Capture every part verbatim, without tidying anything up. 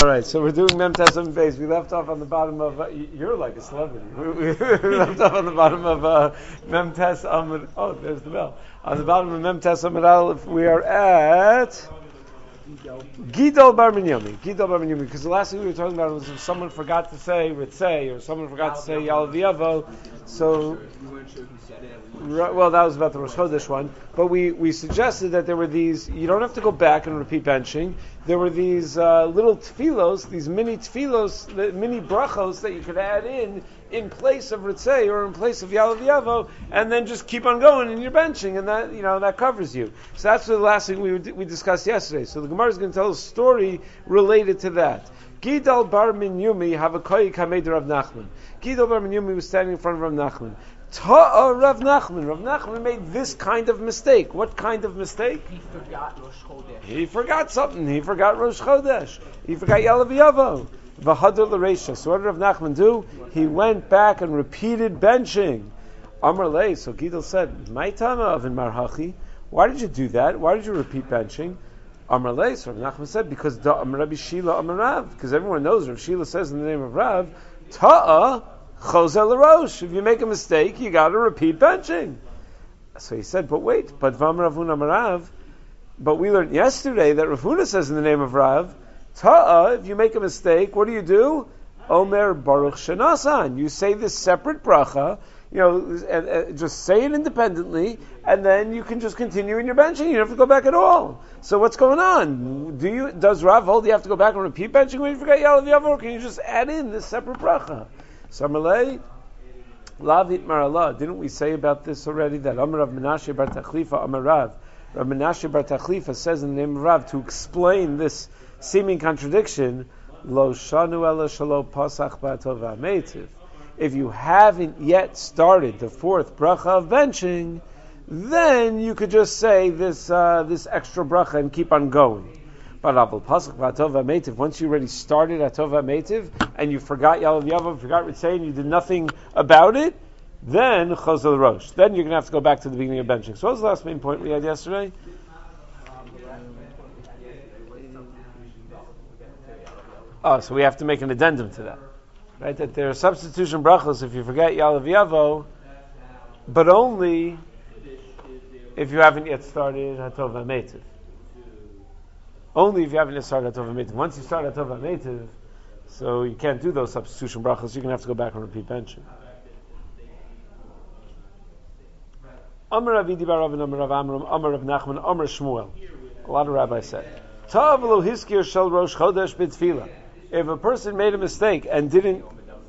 right, so we're doing Mem Tesam base. We left off on the bottom of. Uh, you're like a celebrity. We, we, we left off on the bottom of uh, Mem Tes Amud. Oh, there's the bell. On the bottom of Mem Tes Amud Aleph, we are at Gidol Bar Minyomi. Gidol Bar Minyomi. Because the last thing we were talking about was if someone forgot to say Ritzei or someone forgot to say Yalav Yavo. So, right, well, that was about the Rosh Chodesh one. But we, we suggested that there were these. You don't have to go back and repeat benching. There were these uh, little tefillos, these mini tefillos, the mini brachos that you could add in in place of Ritzei or in place of Yalav Yavo, and then just keep on going in your benching, and that you know that covers you. So that's the last thing we we discussed yesterday. So the Gemara is going to tell a story related to that. Gidal bar Minyumi havakoi kamei Rav Nachman. Gidal bar Minyumi was standing in front of Rav Nachman. Ta'a Rav Nachman. Rav Nachman made this kind of mistake. What kind of mistake? He forgot Rosh Chodesh. He forgot something. He forgot Rosh Chodesh. He forgot Yalav Yavo. V'hadar l'reisha. So what did Rav Nachman do? He went back and repeated benching. Amar lei. So Gidal said, "My tama of in marhachi. Why did you do that? Why did you repeat benching?" Amar lei. So Rav Nachman said, "Because da Amar Rabbi Shila Amar Rav. Because everyone knows Rav Shila says in the name of Rav, Ta'a Chozel l'rosh. If you make a mistake, you got to repeat benching." So he said, "But wait, but Vam Ravuna Amar Rav. But we learned yesterday that Rav Huna says in the name of Rav, Ta'a, if you make a mistake, what do you do? Omer Baruch Shenasan. You say this separate bracha, you know, and, and just say it independently, and then you can just continue in your benching. You don't have to go back at all. So what's going on? Do you? Does Rav hold you have to go back and repeat benching when you forget Yalav Yavo, or can you just add in this separate bracha? Samalei, Lavit Marala. Didn't we say about this already? That Amar Rav Menashe Bar Tachlifa Amar Rav. Rav Menashe Bar Tachlifa says in the name of Rav to explain this seeming contradiction. Lo shanu ela shalo pasach ba'atov ha'meitiv. If you haven't yet started the fourth bracha of benching, then you could just say this uh, this extra bracha and keep on going. But Abel pasach ba'atov ha'meitiv. Once you already started atov ha'meitiv and you forgot Yalav Yavo, forgot Ritzei, and you did nothing about it, then Chozel Rosh. Then you're going to have to go back to the beginning of benching. So what was the last main point we had yesterday? Oh, so we have to make an addendum to that. Right? That there are substitution brachos if you forget Yalav Yavo, but only if you haven't yet started Hatov HaMeitiv. Only if you haven't yet started Hatov HaMeitiv. Once you start Hatov HaMeitiv, so you can't do those substitution brachos, you're going to have to go back and repeat benching. Amar Rav Idi bar Rav and Amar Rav Amram, Amar Rav Nachman, Amar Shmuel. A lot of rabbis said, Tav lo hiskir shel Rosh Chodesh b'tefila. If a person made a mistake and didn't,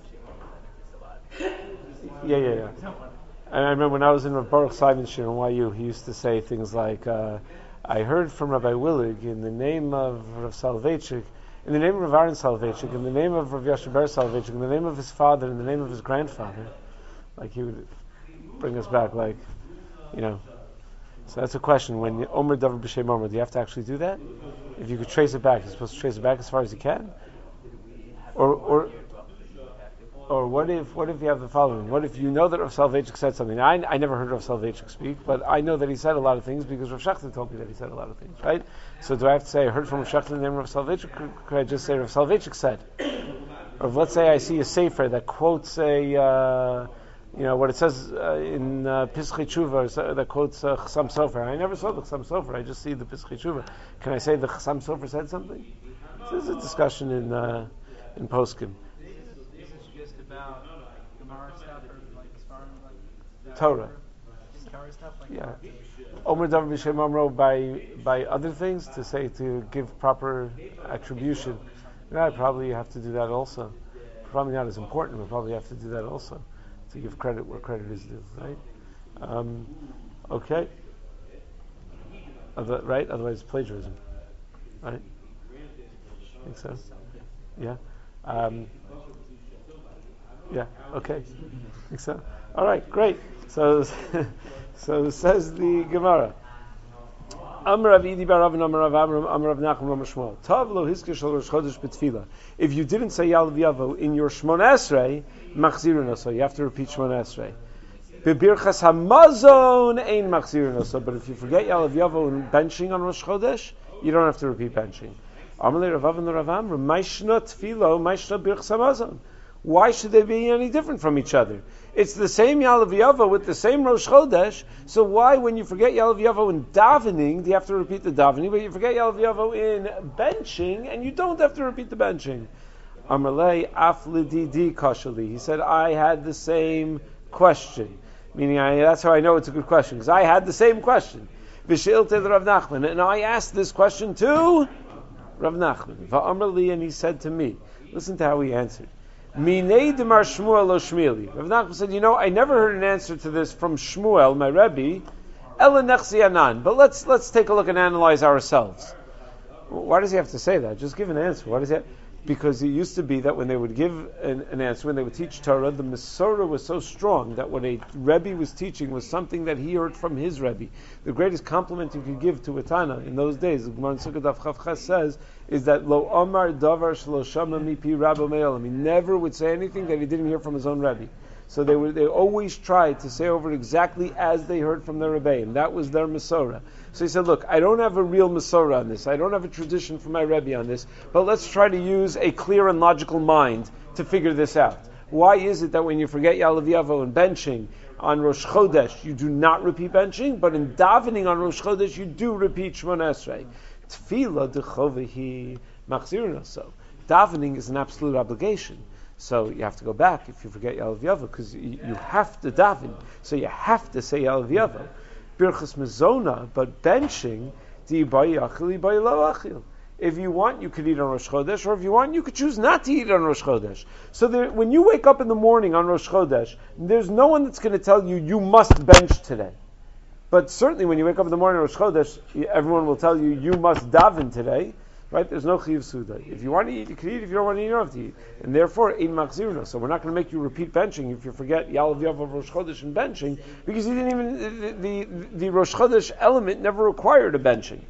yeah, yeah, yeah. And I remember when I was in Rav Baruch Simon's shir in Y U, he used to say things like, uh, "I heard from Rabbi Willig in the name of Rav Soloveitchik, in the name of Rav Aaron Soloveitchik, in the name of Rav Yasher Ber Soloveitchik, in the name of his father, in the name of his grandfather." Like he would bring us back, like, you know. So that's a question. When Omer Davar B'Shem Omer, do you have to actually do that? If you could trace it back, you're supposed to trace it back as far as you can. Or, or, or what if, what if you have the following? What if you know that Rav Soloveitchik said something? I, I never heard Rav Soloveitchik speak, but I know that he said a lot of things because Rav Shechter told me that he said a lot of things, right? So do I have to say I heard from Rav Shechter in the name of Rav Soloveitchik, or could I just say Rav Soloveitchik said? Or let's say I see a sefer that quotes a, uh, you know, what it says uh, in uh, Pischei Tshuva that quotes uh, Chassam Sofer. I never saw the Chassam Sofer. I just see the Pischei Tshuva. Can I say the Chassam Sofer said something? So there's a discussion in uh, in Poskim. This is just about Gemara stuff or like as far as like Torah. Just Torah stuff like Yeah. Omer Davar B'Shem Amro by by other things to say to give proper attribution. Yeah, I probably have to do that also. Probably not as important, but probably have to do that also. To give credit where credit is due, right? Um, okay. Other, right? Otherwise, plagiarism, right? Think so? Yeah. Um, yeah. Okay. Think so? All right. Great. So, so says the Gemara. Amar Rav Idi bar Rav and Amar Rav Amram, Amar Rav Nachman, Amar Shmuel. Tav lo hiskir shel Rosh Chodesh b'tefila. If you didn't say Yalav Yavo in your Shmona Esrei, machzirun oso. You have to repeat Shmona Esrei. Bebirchas hamazon ein machzirun oso. But if you forget Yalav Yavo and benching on Rosh Chodesh, you don't have to repeat benching. Amalei Rav Avin Rav Amram, Maishna Tfilo, Maishna Birchas Hamazon. Why should they be any different from each other? It's the same Yalav Yavo with the same Rosh Chodesh, so why, when you forget Yalav Yavo in davening, do you have to repeat the davening, but you forget Yalav Yavo in benching, and you don't have to repeat the benching? Amalei Af Lididi Kashali. He said, I had the same question. Meaning, I, that's how I know it's a good question, because I had the same question. V'she'ilte Rav Nachman, and I asked this question to Rav Nachman. Va'amrli, and he said to me, listen to how he answered. Minei demar Shmuel lo Shmueli. Rav Nachman said, you know, I never heard an answer to this from Shmuel, my Rebbe, Ela nechzi anan. But let's let's take a look and analyze ourselves. Why does he have to say that? Just give an answer. Why does he have? Because it used to be that when they would give an, an answer, when they would teach Torah, the Masorah was so strong that what a Rebbe was teaching was something that he heard from his Rebbe. The greatest compliment you could give to a Tana in those days, the Gemara in Sukkot Daf Chav Ches says, is that Lo Omar Davar Shlo Shama Mipi Rabbo Me'olam. He never would say anything that he didn't hear from his own Rebbe. So they would, they always tried to say over exactly as they heard from their Rebbe, and that was their Masorah. So he said, look, I don't have a real Masorah on this. I don't have a tradition from my Rebbe on this, but let's try to use a clear and logical mind to figure this out. Why is it that when you forget Yalav Yavo and benching on Rosh Chodesh, you do not repeat benching, but in davening on Rosh Chodesh, you do repeat Shemona Esrei? Tefillah dechovehi machzirna. So davening is an absolute obligation. So you have to go back if you forget Yalav Yavo, because you, you have to daven. So you have to say Yalav Yavo. Birchas Mezona, but benching, di bayi achil, bayi lo achil. If you want, you could eat on Rosh Chodesh, or if you want, you could choose not to eat on Rosh Chodesh. So there, when you wake up in the morning on Rosh Chodesh, there's no one that's going to tell you, you must bench today. But certainly when you wake up in the morning on Rosh Chodesh, everyone will tell you, you must daven today. Right? There's no chiyuv suda. If you want to eat, you can eat. If you don't want to eat, you don't have to eat. And therefore, ein machzirna. So we're not going to make you repeat benching if you forget Yalav Yavo Rosh Chodesh and benching, because you didn't even the, the the Rosh Chodesh element never required a benching.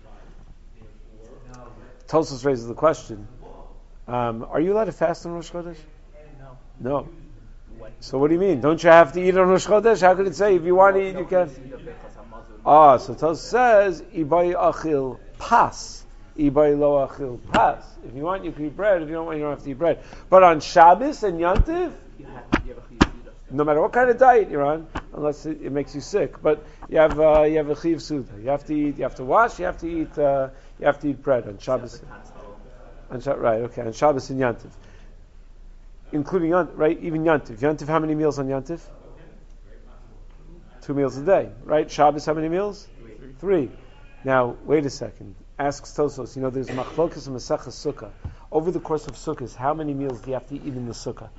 Tosfos raises the question: um, are you allowed to fast on Rosh Chodesh? No. No. So what do you mean? Don't you have to eat on Rosh Chodesh? How could it say if you want to eat, you can? Ah, so Tosfos says ibai achil pas. Ibay lo achil pas. If you want, you can eat bread. If you don't want, you don't have to eat bread. But on Shabbos and Yantiv, no matter what kind of diet you're on, unless it, it makes you sick, but you have uh, you have a chiyuv suda. You have to eat. You have to wash. You have to eat. Uh, you have to eat bread on Shabbos. On Shabbos, right? Okay. On Shabbos and Yantiv, including Yantiv, right? Even Yantiv. Yantiv, how many meals on Yantiv? Two meals a day, right? Shabbos, how many meals? Three. Three. Now, wait a second. Asks Tosfos, you know, there's machlokas and Masechas Sukkah. Over the course of Sukkahs, how many meals do you have to eat in the Sukkah?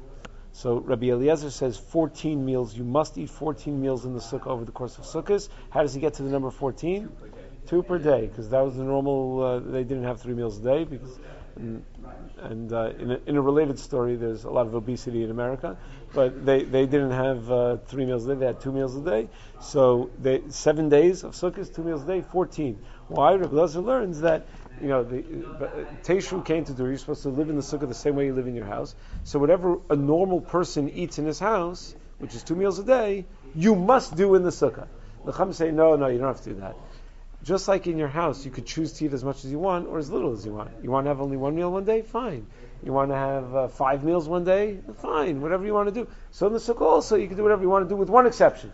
So Rabbi Eliezer says fourteen meals. You must eat fourteen meals in the Sukkah over the course of Sukkahs. How does he get to the number fourteen? Two per day, because that was the normal. Uh, they didn't have three meals a day, because and, and uh, in, a, in a related story, there's a lot of obesity in America, but they, they didn't have uh, three meals a day. They had two meals a day. So they, seven days of Sukkahs, two meals a day, fourteen. Why? Rabbi Eliezer learns that, you know, the uh, Teshuvah came to do. You're supposed to live in the Sukkah the same way you live in your house. So whatever a normal person eats in his house, which is two meals a day, you must do in the Sukkah. The Chacham say, no, no, you don't have to do that. Just like in your house, you could choose to eat as much as you want or as little as you want. You want to have only one meal one day? Fine. You want to have uh, five meals one day? Fine. Whatever you want to do. So in the Sukkah also, you can do whatever you want to do with one exception.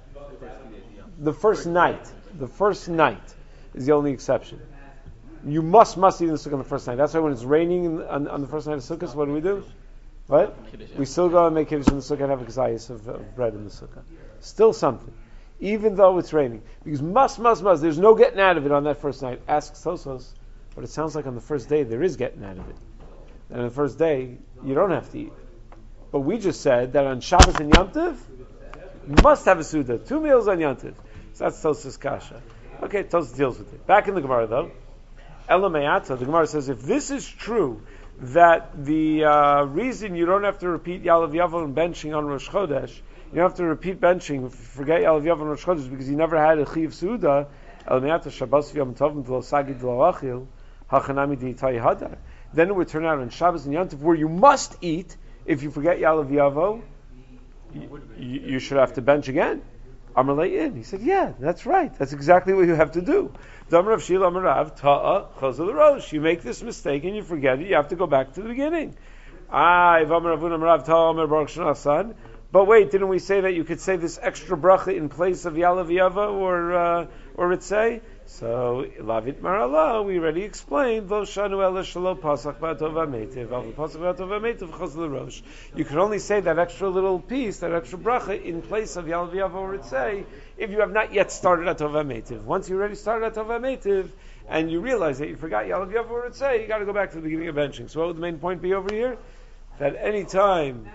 The first night. The first night is the only exception. You must, must eat in the Sukkah on the first night. That's why when it's raining on, on the first night of Sukkah, what do we do? What? We still go and make Kiddush in the Sukkah and have a kazayas of, of bread in the Sukkah. Still something. Even though it's raining. Because must, must, must. There's no getting out of it on that first night. Asks Tosfos, but it sounds like on the first day there is getting out of it. And on the first day, you don't have to eat. But we just said that on Shabbos and Yom Tov, you must have a Suda. Two meals on Yom Tov. So that's Tosfos Kasha. Okay, Tosfos deals with it. Back in the Gemara though, Ela Me'ata, the Gemara says, if this is true, that the uh, reason you don't have to repeat Yalav Yavo and benching on Rosh Chodesh, you don't have to repeat benching, forget Yalav Yavo and Rosh Chodesh, because you never had a Chiyuv Suda, Ela Me'ata Shabbos V'yom Tovim D'lo Sagid D'lo Achil, Hachanami D'Yitai Hadar. Then it would turn out on Shabbos and Yom Tov, where you must eat, if you forget Yalav Yavo, you, you should have to bench again. Amar in. He said, yeah, that's right. That's exactly what you have to do. Damar Rav Shila Amar Rav Ta'a Chazal Rosh. You make this mistake and you forget it. You have to go back to the beginning. Ah, Amar Ravuna Amar Rav Ta'a Amar Baruch Shana San. But wait, didn't we say that you could say this extra bracha in place of Yalav Yava or uh, or Ritzei? So Lavit Marala, we already explained. Lo shanu ela shelo pasach ba'tov ha'meitiv, al pasach ba'tov ha'meitiv chaz l'rosh. You can only say that extra little piece, that extra bracha, in place of Yalav Yava or Ritzei, if you have not yet started at Tov ha'meitiv. Once you already started at Tov ha'meitiv, and you realize that you forgot Yalav Yava or Ritzei, you got to go back to the beginning of benching. So what would the main point be over here? That any time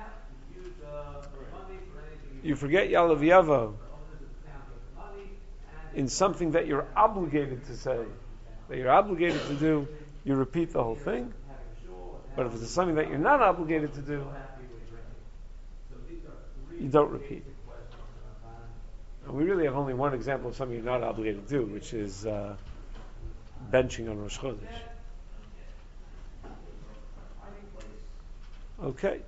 you forget Yalav Yavo in something that you're obligated to say, that you're obligated to do, you repeat the whole thing. But if it's something that you're not obligated to do, you don't repeat. And we really have only one example of something you're not obligated to do, which is uh, benching on Rosh Chodesh. Okay.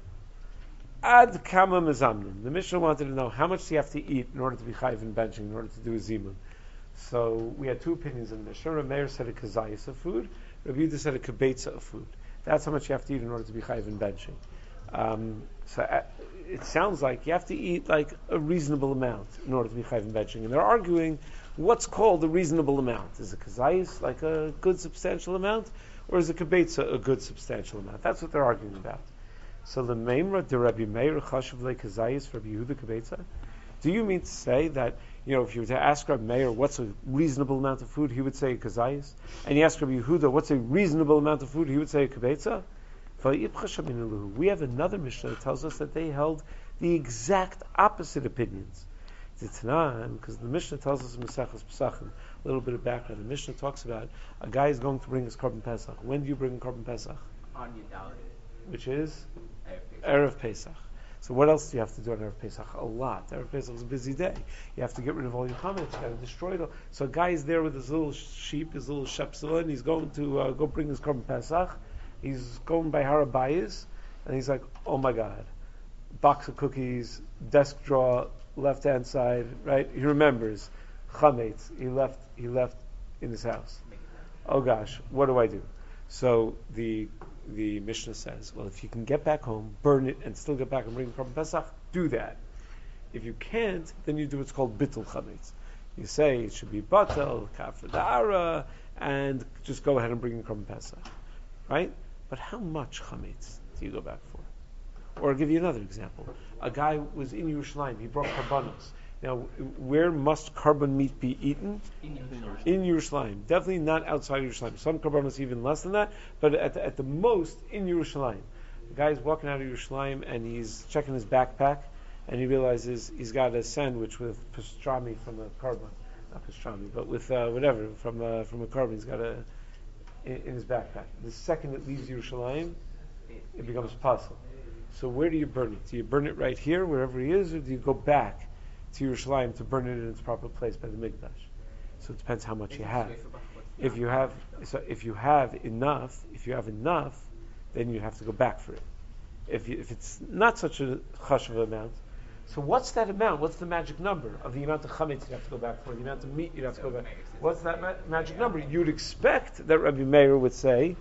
Ad kama mezamnin. The Mishnah wanted to know how much do you have to eat in order to be chayiv in benching, in order to do a zimun. So we had two opinions in the Mishnah. Rav Meir said a kazayis of food. Rav Yehuda said a kibetza of food. That's how much you have to eat in order to be chayiv in benching. Um, so uh, it sounds like you have to eat like a reasonable amount in order to be chayiv in benching. And they're arguing what's called a reasonable amount. Is a kazayis like a good substantial amount, or is a kibetza a good substantial amount? That's what they're arguing about. So the Meimra de Rabbi Meir Chashuv Le Kazayis for Rabbi Yehuda Kibetza. Do you mean to say that, you know, if you were to ask Rabbi Meir what's a reasonable amount of food, he would say a Kazayis? And you ask Rabbi Yehuda what's a reasonable amount of food, he would say a Kibetza? We have another Mishnah that tells us that they held the exact opposite opinions. Because the Mishnah tells us in Mesechus Pesachim, a little bit of background. The Mishnah talks about a guy is going to bring his Korban Pesach. When do you bring Korban Pesach? On Yudalid. Which is? Erev Pesach. So what else do you have to do on Erev Pesach? A lot. Erev Pesach is a busy day. You have to get rid of all your chametz. You got to destroy it all. So a guy is there with his little sheep, his little shepsula, and he's going to uh, go bring his Korban Pesach. He's going by Harabayis, and he's like, oh my God. Box of cookies, desk drawer, left-hand side, right? He remembers. Chametz. He left, he left in his house. Oh gosh, what do I do? So the The Mishnah says, well, if you can get back home, burn it, and still get back and bring Korban Pesach, do that. If you can't, then you do what's called Bittul Chametz. You say it should be Batel, Kafir Da'ara, and just go ahead and bring the Korban Pesach. Right? But how much Chametz do you go back for? Or I'll give you another example. A guy was in Yerushalayim, he brought Karbanos. Now, where must carbon meat be eaten? In Yerushalayim. In Yerushalayim. Definitely not outside Yerushalayim. Some karbanos even less than that, but at the, at the most in Yerushalayim. The guy's walking out of Yerushalayim and he's checking his backpack and he realizes he's got a sandwich with pastrami from a carbon. Not pastrami, but with uh, whatever, from a, from a carbon. He's got a in, in his backpack. The second it leaves Yerushalayim, it becomes pasul. So where do you burn it? Do you burn it right here, wherever he is, or do you go back to Yerushalayim to burn it in its proper place by the Mikdash? So it depends how much you have. If you have, so if you have enough, if you have enough, then you have to go back for it. If you, if it's not such a chashuv amount, so what's that amount? What's the magic number of the amount of chametz you have to go back for? The amount of meat you have to go back. What's that ma- magic number? You'd expect that Rabbi Meir would say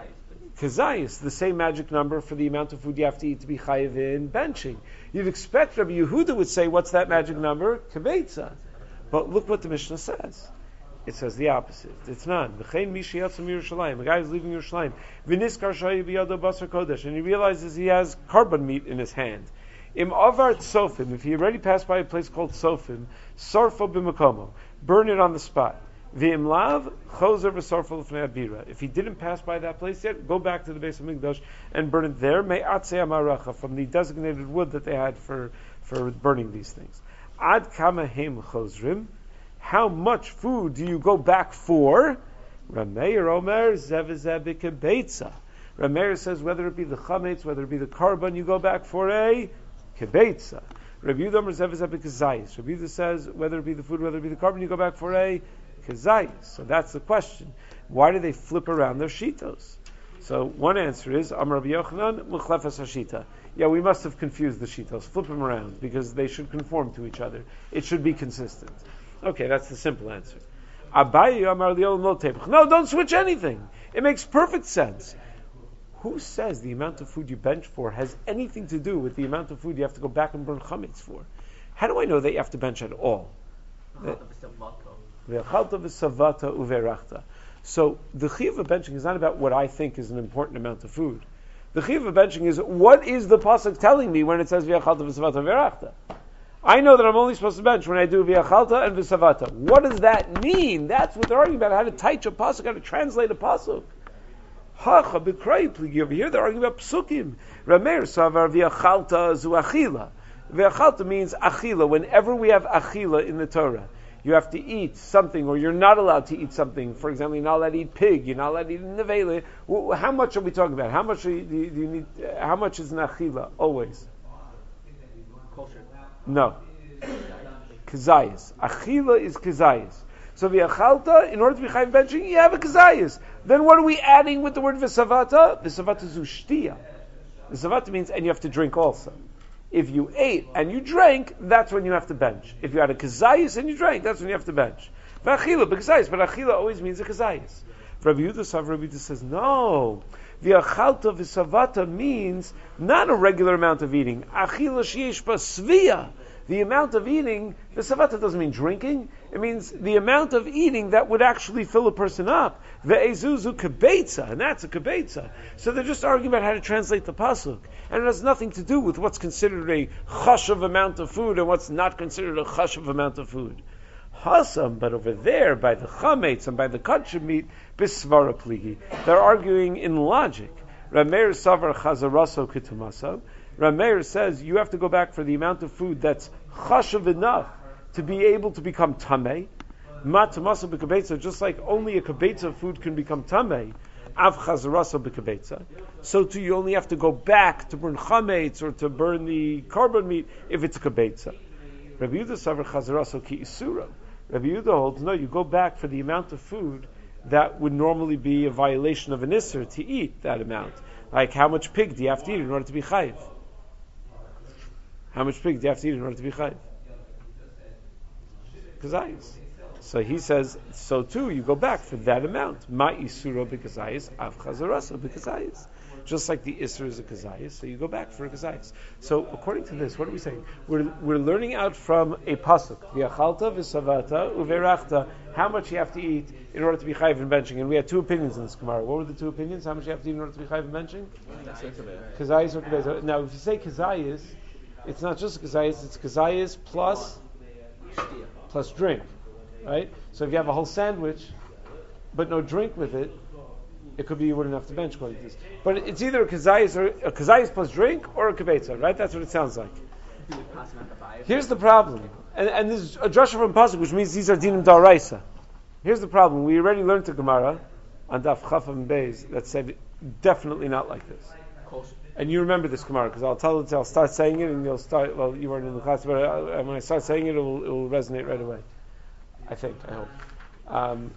Kazayis, the same magic number for the amount of food you have to eat to be chayiv in benching. You'd expect Rabbi Yehuda would say, what's that magic number? Kibetza. But look what the Mishnah says. It says the opposite. It's not. V'chein mi sheyatzam Yerushalayim. A guy is leaving Yerushalayim. V'niskar shayi biyado basar kodesh. And he realizes he has carbon meat in his hand. Im avar tzofim. If he already passed by a place called Tzofim, sarfo b'makomo. Burn it on the spot. V'im lav chozer v'sarfo l'fnei abira. If he didn't pass by that place yet, go back to the base of Mikdash and burn it there. Me'atzei amaracha, from the designated wood that they had for, for burning these things. Ad kama heim chozrim. How much food do you go back for? Rameir Omer zevizeh b'kebeitza. Rameir says whether it be the chametz, whether it be the carbon, you go back for a kebeitza. Rabbi Yehuda Omer zevizeh b'kezayis. Rabbi Yehuda says whether it be the food, whether it be the carbon, you go back for a kezayis. So that's the question. Why do they flip around their shitos? So one answer is Amar Rabbi Yochanan Muchlefes Hashita. Yeah, we must have confused the shitos. Flip them around because they should conform to each other. It should be consistent. Okay, that's the simple answer. Abaye Amar Liol Lo Tepach. No, don't switch anything. It makes perfect sense. Who says the amount of food you bench for has anything to do with the amount of food you have to go back and burn chametz for? How do I know that you have to bench at all? So the chiyuv of benching is not about what I think is an important amount of food. The chiyuv of benching is what is the pasuk telling me when it says v'yachalta v'savata v'erachta. I know that I'm only supposed to bench when I do v'yachalta and v'savata. What does that mean? That's what they're arguing about. How to teach a pasuk, how to translate a pasuk. Hacha b'krei pligi. Over here they're arguing about psukim. Rameir savar v'yachalta zu achila. V'yachalta means achila. Whenever we have achila in the Torah, you have to eat something, or you're not allowed to eat something. For example, you're not allowed to eat pig. You're not allowed to eat nevela. How much are we talking about? How much do you, do you need? How much is an achila? Always. Kosher. No. Kazayas. Achila is kazayas. So v'yachalta, in order to be chayv benching, you have a kazayas. Then what are we adding with the word v'savata? V'savata is ushtiya. V'savata means, and you have to drink also. If you ate and you drank, that's when you have to bench. If you had a kazayas and you drank, that's when you have to bench. V'achila, b'kazayas, but achila always means a kazayas. Rabbi Yehuda Sav, Rabbi Yehuda says, no. V'achalta v'savata means not a regular amount of eating. Achila sheyesh basviya. The amount of eating, the savata doesn't mean drinking. It means the amount of eating that would actually fill a person up. Ve'ezuzu kebetza, and that's a kebetza. So they're just arguing about how to translate the pasuk. And it has nothing to do with what's considered a chashav amount of food and what's not considered a chashav amount of food. Hasam, but over there, by the chametz and by the kosher meat, bisvara pligi. They're arguing in logic. Rameir savar chazaraso kitumaso. Rameir says you have to go back for the amount of food that's chashav enough to be able to become tamei. Ma tamasa b'kabetza, just like only a kabetza of food can become tamei. Av chazarasa b'kabetza. So too, you only have to go back to burn chametz or to burn the carbon meat if it's a kabetza. Rabbi Yehuda savar chazarasa ki isura. Rabbi Yehuda holds no. You go back for the amount of food that would normally be a violation of an isser to eat that amount. Like how much pig do you have to eat in order to be chayiv? How much pig do you have to eat in order to be chayiv? Kazayis. So he says, so too, you go back for that amount. Ma isura b'kazayis, av chazarasa b'kazayis. Just like the isra is a kazayis, so you go back for a kazayis. So according to this, what are we saying? We're we're learning out from a pasuk, v'yachalta v'savata uverachta, how much you have to eat in order to be chayiv in benching. And we had two opinions in this Gemara. What were the two opinions? How much you have to eat in order to be chayiv in benching? Kazayis or kazayis. Now, if you say kazayis, it's not just kazayis, it's kazayis plus plus drink, right? So if you have a whole sandwich, but no drink with it, it could be you wouldn't have to bench according to this. But it's either a kazayis or a kazayis plus drink or a kibetza, right? That's what it sounds like. Here's the problem, and, and this is a drasha from pasuk, which means these are dinim daraisa. Here's the problem: we already learned the Gemara on Daf Chafam Beis that said definitely not like this. And you remember this Gemara, because I'll tell it, I'll start saying it, and you'll start, well, you weren't in the class, but I, when I start saying it, it will, it will resonate right away. I think, I hope. Um,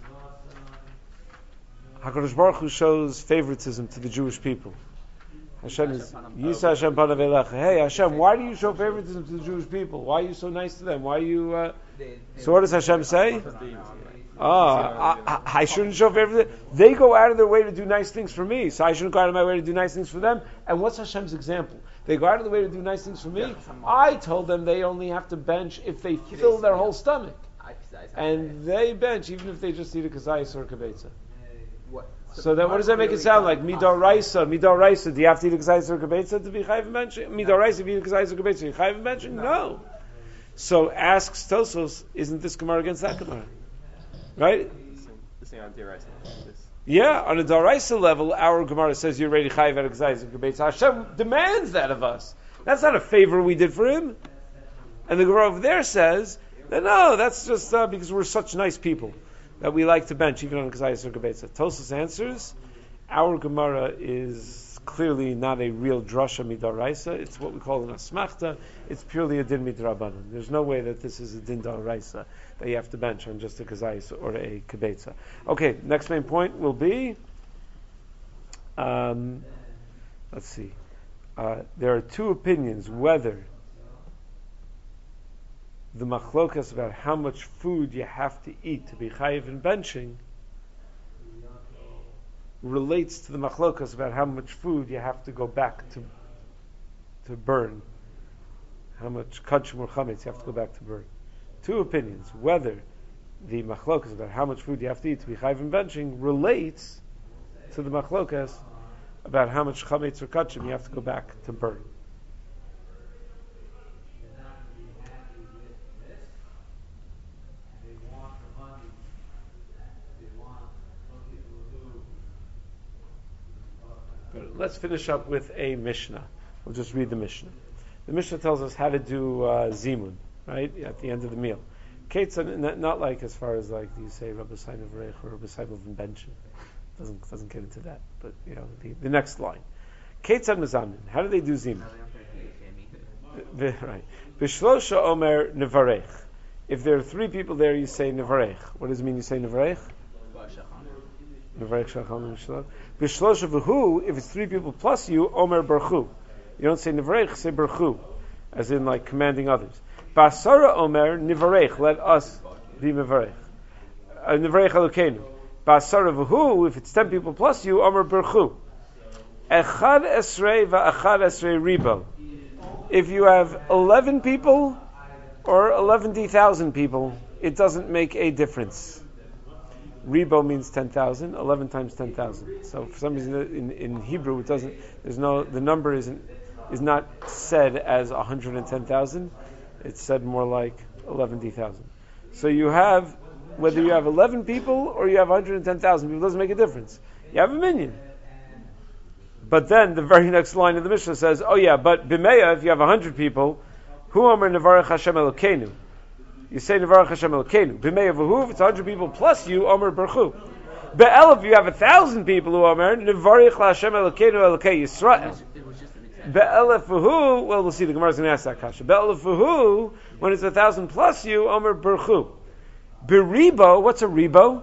HaKadosh Baruch Hu shows favoritism to the Jewish people. Hashem is, Yisa Hashem panav elecha. Hey Hashem, why do you show favoritism to the Jewish people? Why are you so nice to them? Why are you, uh... so what does Hashem say? Ah, I, I, I shouldn't show favoritism. They go out of their way to do nice things for me, so I shouldn't go out of my way to do nice things for them. And what's Hashem's example? They go out of the way to do nice things for me. I told them they only have to bench if they fill their whole stomach. And they bench even if they just eat a kazayis or a kabetza. So then what does that make it sound like? Midor Raisa, Midor Raisa, do you have to eat a kazayis or a kabetza to be chayiv benching? Midor Raisa, if you eat a kazayis or a kabetza, you chayiv benching? No. So asks Tosos, isn't this Gemara against that Gemara? Right? This thing on Deraisa. Yeah, on a Daraisa level, our Gemara says you're ready chayiv at a kazayis or kabetza. Hashem demands that of us. That's not a favor we did for him. And the Gemara over there says, that, no, that's just uh, because we're such nice people that we like to bench even on kazayis or kabetza. Tosos answers, our Gemara is clearly not a real drasha midaraisa. It's what we call an asmachta. It's purely a din midrabanan. There's no way that this is a din daraisa that you have to bench on just a kazayis or a kabetza. Okay, next main point will be Um, let's see. Uh, there are two opinions whether the machlokas about how much food you have to eat to be chayiv in benching relates to the machlokas about how much food you have to go back to to burn. How much kachim or chametz you have to go back to burn. Two opinions whether the machlokas about how much food you have to eat to be chayiv in benching relates to the machlokas about how much chametz or kachim you have to go back to burn. But let's finish up with a Mishnah. We'll just read the Mishnah. The Mishnah tells us how to do uh, zimun, right, at the end of the meal. Ketzan, not, not like as far as like you say Rabbi Saim of Reich or Rabbi Saim of Benchen. Doesn't doesn't get into that, but you know the, the next line. Ketzan mezamin. How do they do zimun? Right. Bishlosha omer nevarech. If there are three people there, you say nevarech. What does it mean? You say nevarech? Nevarech shacham mishloch. Bishlosha v'hu. If it's three people plus you, omer barchu. You don't say nevarech, say barchu, as in like commanding others. Basara omer nevarech. Let us be nevarech. Nevarech elokeinu. Basara v'hu, if it's ten people plus you, Omer Berchu. Echad esrei va'achad esrei ribo. If you have eleven people or eleven thousand people, it doesn't make a difference. Ribo means ten thousand, eleven times ten thousand. So for some reason in, in Hebrew it doesn't, there's no, the number isn't, is not said as one hundred ten thousand. It's said more like eleven thousand. So you have, whether you have eleven people or you have one hundred ten thousand people, it doesn't make a difference. You have a minion. But then the very next line of the Mishnah says, oh yeah, but Bimeya, if you have one hundred people, Hu Omer Nevarech Hashem Elokeinu. You say Nevarech Hashem Elokeinu. Bimeya v'hu, if it's one hundred people plus you, Omer Berchu. Be'el, if you have one thousand people, Hu Omer Nevarech Hashem Elokeinu Elokei Yisrael. Be'elef v'hu, well, we'll see, the Gemara is going to ask that kasha. Be'elef v'hu, when it's one thousand plus you, Omer Berchu. Beribo, what's a ribo?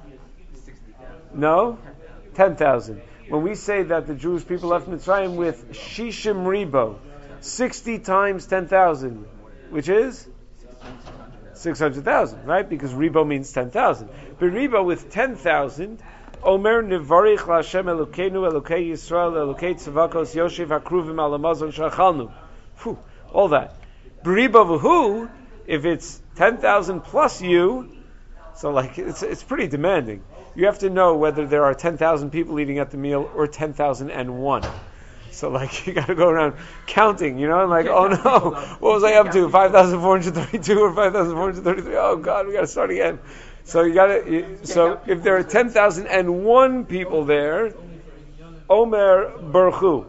No? ten thousand. When we say that the Jewish people left Mitzrayim with Shishim ribo, sixty times ten thousand, which is? six hundred thousand, right? Because ribo means ten thousand. Beribo with ten thousand, Omer Nevarich LaHashem Elokeinu Elokei Yisrael Elokei Tzavakos Yoshev HaKruvim Alamazon Shachalnu. Phew, all that. Beribo v'hu, if it's ten thousand plus you, so like it's it's pretty demanding. You have to know whether there are ten thousand people eating at the meal or ten thousand one. So like you got to go around counting, you know, and like, oh no, what was I up to? five thousand four hundred thirty-two or five thousand four hundred thirty-three? Oh God, we got to start again. So you got to. So if there are ten thousand one people there, Omer Berchu.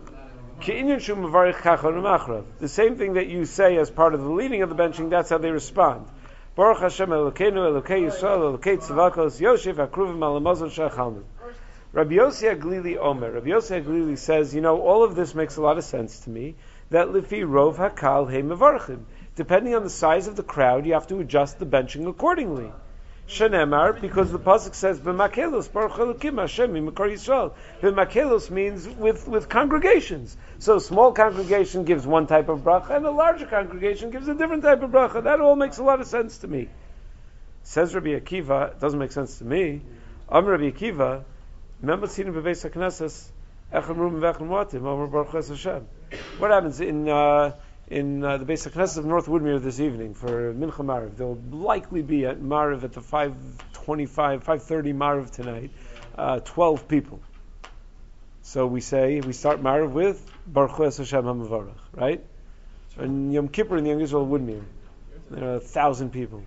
The same thing that you say as part of the leading of the benching, that's how they respond. Baruch Hashem Elokeinu Elokei Yisrael Elokei Tzavakos Yoshev HaKruvim Alamazon Shachalnu. Rabbi Yossi Aglili Omer. Rabbi Yossi Aglili says, you know, all of this makes a lot of sense to me, that Lifi Rov Hakal He Mevarchim. Depending on the size of the crowd, you have to adjust the benching accordingly. Shenemar, because the pasuk says b'makelos baruch Elokim Hashem Makor Yisrael. B'makelos means with with congregations. So small congregation gives one type of bracha, and a larger congregation gives a different type of bracha. That all makes a lot of sense to me. Says Rabbi Akiva, it doesn't make sense to me. Am Rabbi Akiva, remember seen b'beis haknesses echem rum v'echem watim Omer baruch Hashem. What happens in? Uh, In uh, the Beis HaKnesset of North Woodmere this evening for Mincha Mariv? They'll likely be at Mariv at the five twenty-five, five thirty Mariv tonight. Uh, Twelve people. So we say we start Mariv with Baruch Hu Hashem HaMavarach, right? So in Yom Kippur in the Young Israel Woodmere, there are a thousand people.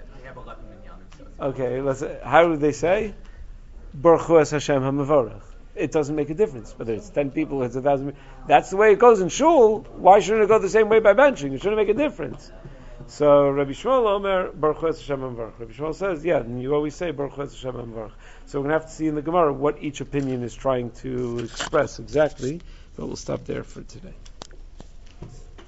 Okay, let's. How do they say? Baruch Hu Hashem HaMavarach. It doesn't make a difference whether it's ten people or it's a thousand. That's the way it goes in shul. Why shouldn't it go the same way by benching? It shouldn't make a difference. So Rabbi Shmuel Omer Baruch Hu Hashem HaMavarach. Rabbi Shmuel says, yeah, and you always say Baruch Hu Hashem HaMavarach. So we're going to have to see in the Gemara what each opinion is trying to express exactly. But we'll stop there for today.